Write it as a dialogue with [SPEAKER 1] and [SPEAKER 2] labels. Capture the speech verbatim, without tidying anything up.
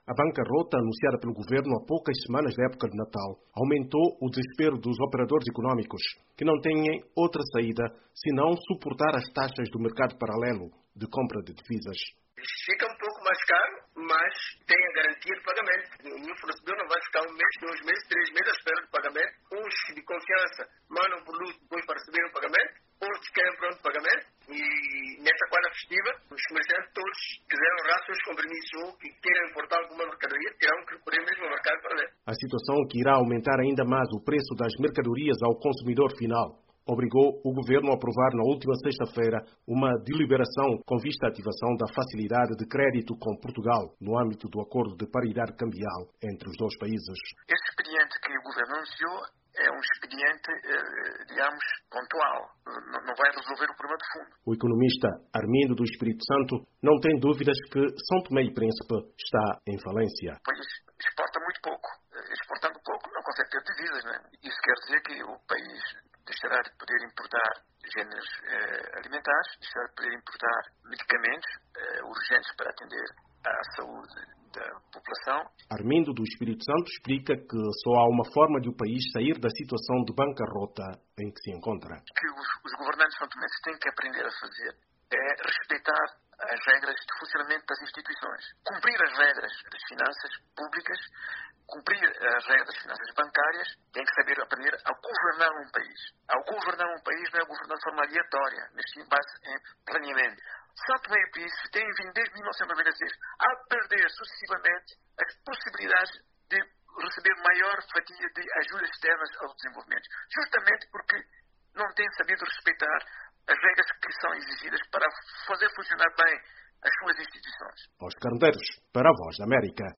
[SPEAKER 1] A bancarrota anunciada pelo governo há poucas semanas da época de Natal aumentou o desespero dos operadores econômicos, que não têm outra saída senão suportar as taxas do mercado paralelo de compra de divisas.
[SPEAKER 2] Fica um pouco mais caro, mas tem a garantia de pagamento. O fornecedor não vai ficar um mês, dois meses, três meses à espera de pagamento. Uns de confiança mandam por produto depois para receber o pagamento, outros querem pronto pagamento. E nessa quadra festiva, os comerciantes todos quiseram honrar seus compromissos ou que queiram importar alguma mercadoria, terão que recorrer mesmo ao mercado paralelo.
[SPEAKER 1] A situação que irá aumentar ainda mais o preço das mercadorias ao consumidor final obrigou o governo a aprovar na última sexta-feira uma deliberação com vista à ativação da facilidade de crédito com Portugal no âmbito do acordo de paridade cambial entre os dois países.
[SPEAKER 3] Este expediente que o governo anunciou é um expediente, digamos, pontual. Não vai resolver o problema de fundo.
[SPEAKER 1] O economista Armindo do Espírito Santo não tem dúvidas que São Tomé e Príncipe está em falência.
[SPEAKER 3] O país exporta muito pouco. Exportando pouco, não consegue ter divisas, não é? Isso quer dizer que o país deixará de poder importar géneros eh, alimentares, deixará de poder importar medicamentos eh, urgentes para atender à saúde da população.
[SPEAKER 1] Armindo do Espírito Santo explica que só há uma forma de o país sair da situação de bancarrota em que se encontra.
[SPEAKER 3] O que os, os governantes santomenses têm que aprender a fazer é respeitar as regras de funcionamento das instituições, cumprir as regras das finanças públicas, cumprir as regras das finanças bancárias, tem que saber aprender a governar um país. Ao governar um país não é governar de forma aleatória, mas sim base em planeamento. São Tomé e Príncipe têm vindo desde mil novecentos e noventa e seis a perder sucessivamente as possibilidades de receber maior fatia de ajudas externas ao desenvolvimento, justamente porque não têm sabido respeitar as regras que são exigidas para fazer funcionar bem as suas instituições.
[SPEAKER 1] Oscar Medeiros, para a Voz da América.